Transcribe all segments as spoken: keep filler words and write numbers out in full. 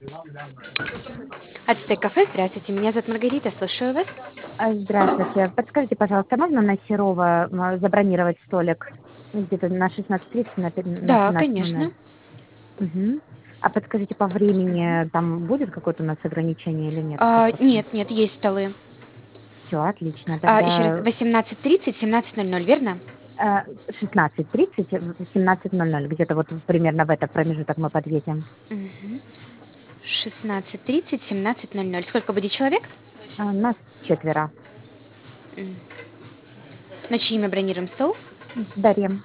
Ацтек кафе, здравствуйте, меня зовут Маргарита, слушаю вас. А, Здравствуйте. Подскажите, пожалуйста, можно на Серова м, забронировать столик? Ну, где-то на шестнадцать тридцать, на пи- на Да, семнадцать ноль ноль. конечно. Мгм. А подскажите, по времени там будет какое-то у нас ограничение или нет? А, Просто нет, нет, есть столы. все отлично. А, еще раз, Тогда восемнадцать тридцать, семнадцать ноль ноль, верно? э, шестнадцать тридцать, э, семнадцать ноль ноль. Где-то вот примерно в этот промежуток мы подъедем. Мгм. шестнадцать тридцать, семнадцать ноль ноль. Сколько будет человек? А, нас четверо. М. На чье имя бронируем стол? Дарья.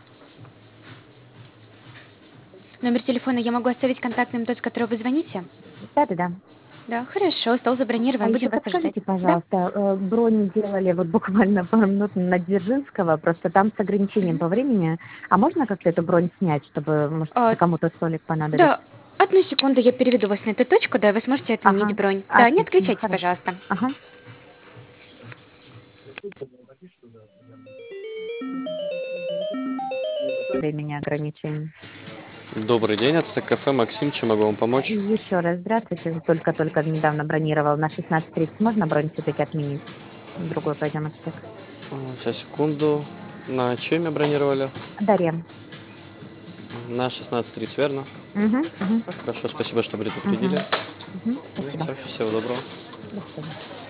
Номер телефона я могу оставить контактным тот, с которого вы звоните? Да-да-да. Да, хорошо, стол А забронирован, еще будем вас ожидать. подскажите, Да? пожалуйста, э, бронь делали вот буквально пару минут на Дзержинского, просто там с ограничением Мгм. по времени. А можно как-то эту бронь снять, чтобы, может, А, кому-то столик понадобится? да, одну секунду, я переведу вас на эту точку, да, вы сможете отменить Ага, бронь. Да, не отлично, отключайтесь, хорошо. пожалуйста. Ага. Времени ограничений. Добрый день, Ацтек кафе, Максим, чем могу вам помочь? Еще раз здравствуйте. Только-только недавно бронировал на шестнадцать тридцать. Можно бронь все-таки отменить? В другой пойдем отсек. А, Сейчас, секунду. На чем я бронировали? Дарья. На шестнадцать тридцать, верно? Угу, угу, Хорошо, спасибо, что предупредили. угу, угу. Ну, Спасибо. все, всего доброго. До свидания.